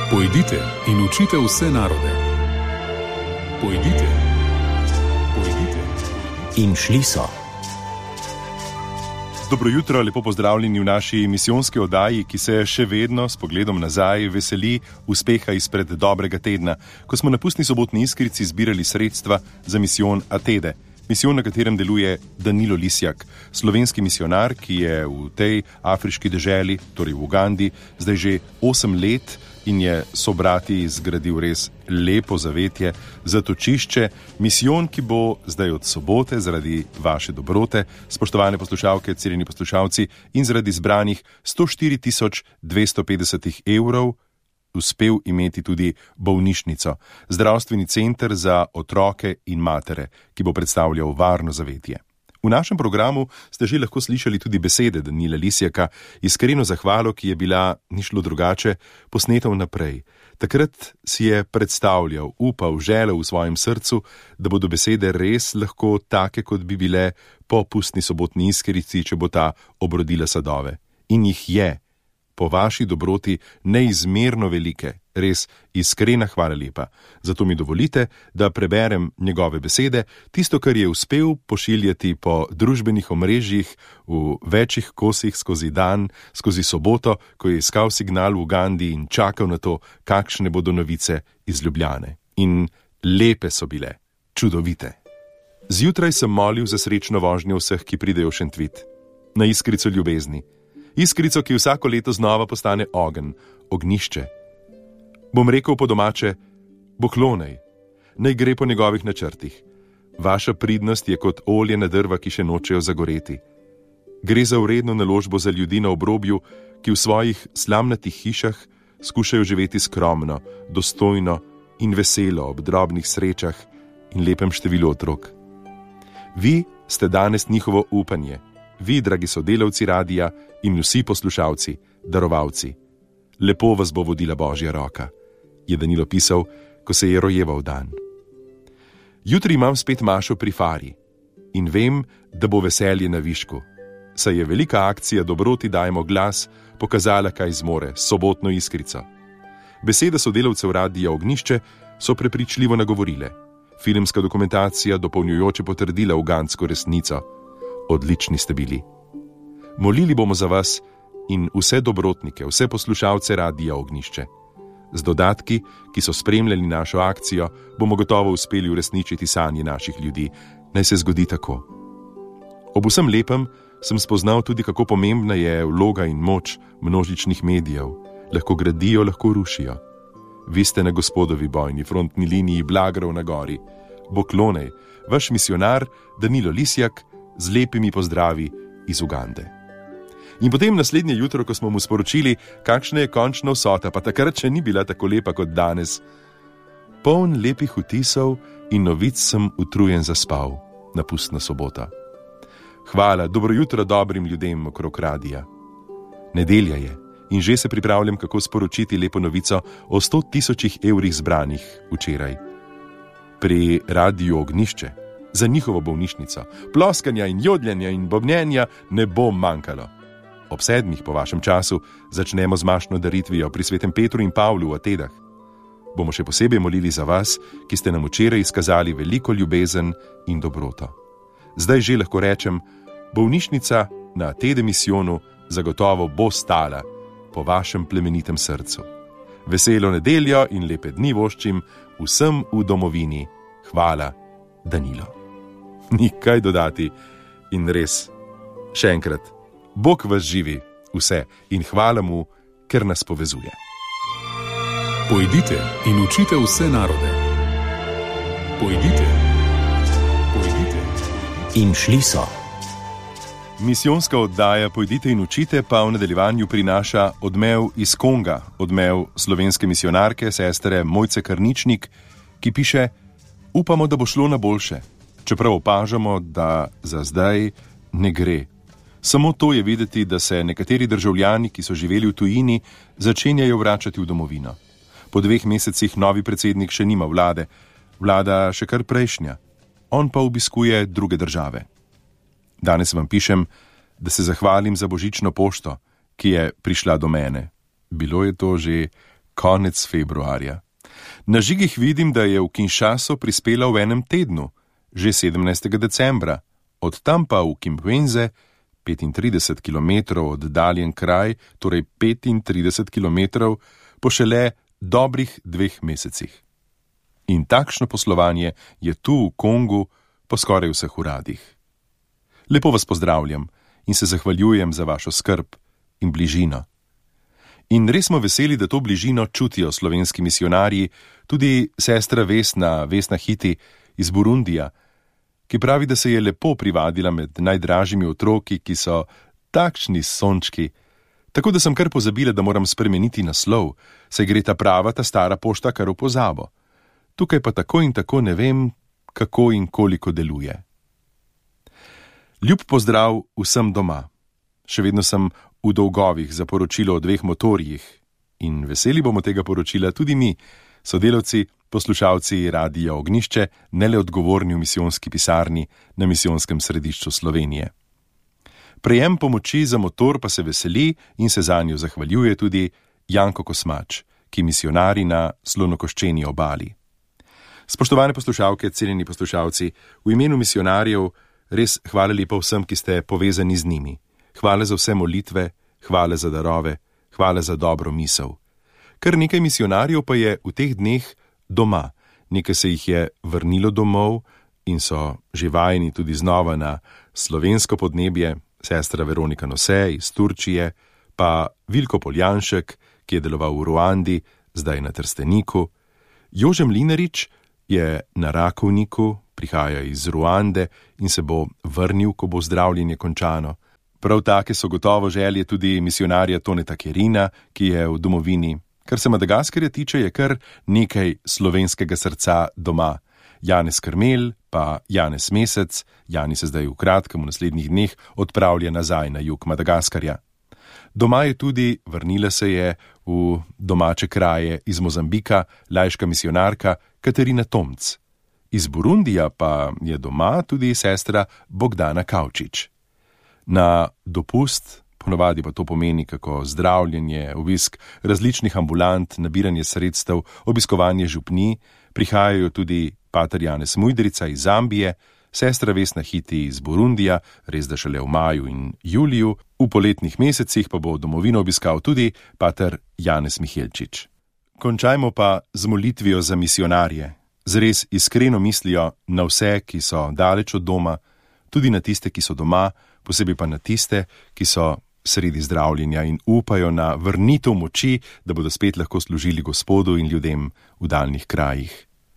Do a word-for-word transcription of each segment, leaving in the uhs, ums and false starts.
Pojdite in učite vse narode. Pojdite, pojdite. In šli so. Dobro jutro, lepo pozdravljeni v naši misijonski oddaji, ki se še vedno s pogledom nazaj veseli uspeha izpred dobrega tedna, ko smo na pustni sobotni Iskrici zbirali sredstva za misijon Atede. Misijon, na katerem deluje Danilo Lisjak, slovenski misionar, ki je v tej afriški deželi, torej v Ugandi, zdaj že osem let in je sobrati zgradil res lepo zavetje, zatočišče, misijon, ki bo zdaj od sobote zaradi vaše dobrote, spoštovane poslušalke, cenjeni poslušalci, in zaradi zbranih sto štiri tisoč dvesto petdeset evrov uspel imeti tudi bolnišnico, zdravstveni center za otroke in matere, ki bo predstavljal varno zavetje. V našem programu ste že lahko slišali tudi besede Danila Lisjaka, iskreno zahvalo, ki je bila, ni šlo drugače, posneta vnaprej. Takrat si je predstavljal, upal, želel v svojem srcu, da bodo besede res lahko take, kot bi bile po pustni sobotni Iskrici, če bo ta obrodila sadove. In jih je. Po vaši dobroti neizmerno velike, res iskrena hvala lepa. Zato mi dovolite, da preberem njegove besede, tisto, kar je uspel pošiljati po družbenih omrežjih v večjih kosih skozi dan, skozi soboto, ko je iskal signal v Ugandi in čakal na to, kakšne bodo novice iz Ljubljane. In lepe so bile, čudovite. Zjutraj sem molil za srečno vožnjo vseh, ki pridejo v Šentvid, na Iskrico ljubezni. Iskrico, ki vsako leto znova postane ogenj, ognišče. Bom rekel po domače, Boklonej, naj gre po njegovih načrtih. Vaša pridnost je kot olje na drva, ki še nočejo zagoreti. Gre za vredno naložbo za ljudi na obrobju, ki v svojih slamnatih hišah skušajo živeti skromno, dostojno in veselo ob drobnih srečah in lepem številu otrok. Vi ste danes njihovo upanje. Vi, dragi sodelavci radija in vsi poslušalci, darovalci. Lepo vas bo vodila Božja roka, je Danilo pisal, ko se je rojeval dan. Jutri imam spet mašo pri Fari in vem, da bo veselje na višku, saj je velika akcija Dobroti dajmo glas pokazala, kaj zmore, sobotno Iskrico. Besede sodelavcev radija Ognišče so prepričljivo nagovorile. Filmska dokumentacija dopolnjujoče potrdila ugandsko resnico. Odlični ste bili. Molili bomo za vas in vse dobrotnike, vse poslušalce radija Ognišče. Z dodatki, ki so spremljali našo akcijo, bomo gotovo uspeli uresničiti sanje naših ljudi. Naj se zgodi tako. Ob vsem lepem sem spoznal tudi, kako pomembna je vloga in moč množičnih medijev. Lahko gradijo, lahko rušijo. Vi ste na Gospodovi bojni frontni liniji blagrov na gori. Boklonej, vaš misionar Danilo Lisjak, z lepimi pozdravi iz Ugande. In potem naslednje jutro, ko smo mu sporočili, kakšna je končna vsota, pa takrat še ni bila tako lepa kot danes. Poln lepih vtisov in novic sem utrujen zaspal na pustno sobota. Hvala, dobro jutro dobrim ljudem okrog radija. Nedelja je in že se pripravljam, kako sporočiti lepo novico o sto tisočih evrih zbranih včeraj. Pri radiju Ognišče. Za njihovo bolnišnico. Ploskanja in jodljanja in bobnenja ne bo manjkalo. Ob sedmih po vašem času začnemo z mašno daritvijo pri svetem Petru in Pavlu v Atedah. Bomo še posebej molili za vas, ki ste nam včeraj izkazali veliko ljubezen in dobroto. Zdaj že lahko rečem, bolnišnica na Atede misijonu zagotovo bo stala po vašem plemenitem srcu. Veselo nedeljo in lepe dni voščim vsem v domovini. Hvala, Danilo. Ni kaj dodati in res, še enkrat, Bog vas živi vse in hvala mu, ker nas povezuje. Pojdite in učite vse narode. Pojdite, pojdite. In šli so. Misijonska oddaja Pojdite in učite pa v nadaljevanju prinaša odmev iz Konga, odmev slovenske misionarke, sestre Mojce Karničnik, ki piše: upamo, da bo šlo na boljše. Čeprav opažamo, da za zdaj ne gre. Samo to je videti, da se nekateri državljani, ki so živeli v tujini, začenjajo vračati v domovino. Po dveh mesecih novi predsednik še nima vlade, vlada še kar prejšnja. On pa obiskuje druge države. Danes vam pišem, da se zahvalim za božično pošto, ki je prišla do mene. Bilo je to že konec februarja. Na žigih vidim, da je v Kinshaso prispela v enem tednu, že sedemnajstega decembra, od tam pa v Kimbwenze, petintrideset kilometrov oddaljen kraj, torej petintrideset kilometrov, po šele dobrih dveh mesecih. In takšno poslovanje je tu v Kongu po skoraj vseh uradih. Lepo vas pozdravljam in se zahvaljujem za vašo skrb in bližino. In res smo veseli, da to bližino čutijo slovenski misionarji, tudi sestra Vesna, Vesna Hiti iz Burundija, ki pravi, da se je lepo privadila med najdražjimi otroki, ki so takšni sončki, tako da sem kar pozabila, da moram spremeniti naslov, saj gre ta prava, ta stara pošta kar v pozabo. Tukaj pa tako in tako ne vem, kako in koliko deluje. Ljub pozdrav vsem doma. Še vedno sem v dolgovih za poročilo o dveh motorjih in veseli bomo tega poročila tudi mi, sodelavci, poslušalci Radia Ognišče, ne le odgovorni v misijonski pisarni na misijonskem središču Slovenije. Prejem pomoči za motor pa se veseli in se zanjo zahvaljuje tudi Janko Kosmač, ki misionari na Slonokoščeni obali. Spoštovane poslušalke, cenjeni poslušalci, v imenu misionarjev res hvala lepa vsem, ki ste povezani z njimi. Hvala za vse molitve, hvala za darove, hvala za dobro misel. Kar nekaj misionarjev pa je v teh dneh doma. Nekaj se jih je vrnilo domov in so že vajeni tudi znova na slovensko podnebje, sestra Veronika Nose iz Turčije, pa Vilko Poljanšek, ki je deloval v Ruandi, zdaj na Trsteniku. Jože Mlinarič je na Rakovniku, prihaja iz Ruande in se bo vrnil, ko bo zdravljenje končano. Prav take so gotovo želje tudi misionarja Toneta Kerina, ki je v domovini. Kar se Madagaskarja tiče, je kar nekaj slovenskega srca doma. Janez Krmel, pa Janez Mesec, Jani se zdaj v kratkem, v naslednjih dneh, odpravlja nazaj na jug Madagaskarja. Doma je tudi, vrnila se je v domače kraje iz Mozambika, laiška misionarka Katarina Tomc. Iz Burundija pa je doma tudi sestra Bogdana Kavčič. Na dopust, ponovadi pa to pomeni kako zdravljenje, obisk različnih ambulant, nabiranje sredstev, obiskovanje župni, prihajajo tudi pater Janez Mujdrica iz Zambije, sestra Vesna Hiti iz Burundija, res da šele v maju in juliju, v poletnih mesecih pa bo domovino obiskal tudi pater Janez Mihelčič. Končajmo pa z molitvijo za misionarje, z res iskreno mislijo na vse, ki so daleč od doma, tudi na tiste, ki so doma, posebej pa na tiste, ki so sredi zdravljenja in upajo na vrnitev moči, da bodo spet lahko služili Gospodu in ljudem v daljnih krajih.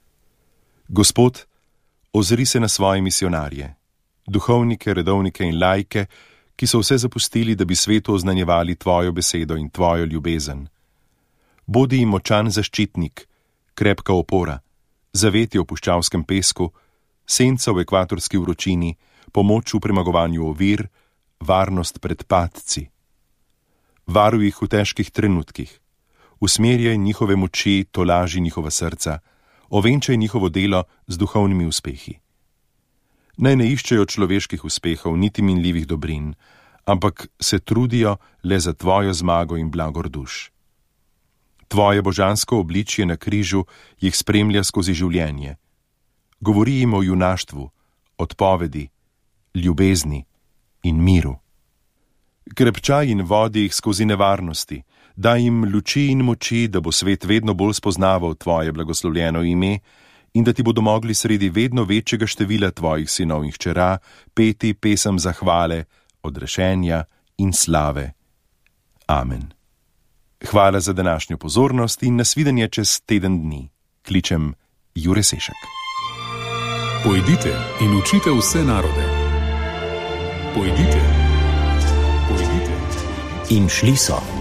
Gospod, ozri se na svoje misionarje, duhovnike, redovnike in laike, ki so vse zapustili, da bi svetu oznanjevali tvojo besedo in tvojo ljubezen. Bodi jim močan zaščitnik, krepka opora, zavetje v puščavskem pesku, senca v ekvatorski vročini, pomoč v premagovanju ovir, varnost pred padci. Varuj jih v težkih trenutkih, usmerjaj njihove moči, tolaži njihova srca, ovenčaj njihovo delo z duhovnimi uspehi. Naj ne iščejo človeških uspehov, niti minljivih dobrin, ampak se trudijo le za tvojo zmago in blagor duš. Tvoje božansko obličje na križu jih spremlja skozi življenje. Govori jim o junaštvu, odpovedi, ljubezni in miru. Krepčaj in vodi jih skozi nevarnosti, daj jim luči in moči, da bo svet vedno bolj spoznaval tvoje blagoslovljeno ime in da ti bodo mogli sredi vedno večjega števila tvojih sinov in hčera peti pesem zahvale, odrešenja in slave. Amen. Hvala za današnjo pozornost in nasvidenje čez teden dni. Kličem Jure Sešek. Pojdite in učite vse narode. Pojdite. Pojdite. In šli so.